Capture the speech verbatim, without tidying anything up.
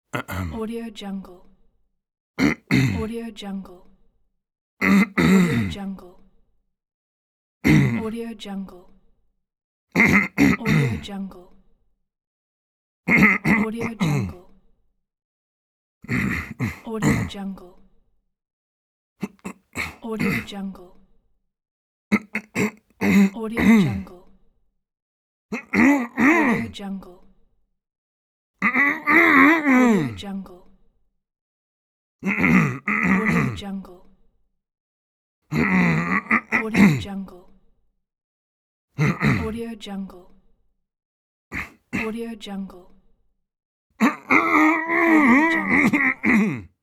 Audio Jungle. Audio Jungle. Audio Jungle. Audio Jungle. Audio Jungle. Audio Jungle. Audio Jungle. Audio Jungle. Audio Jungle. Audio Jungle. Audio Jungle. Audio Jungle. Audio Jungle. Audio Jungle. Audio Jungle. Audio Jungle.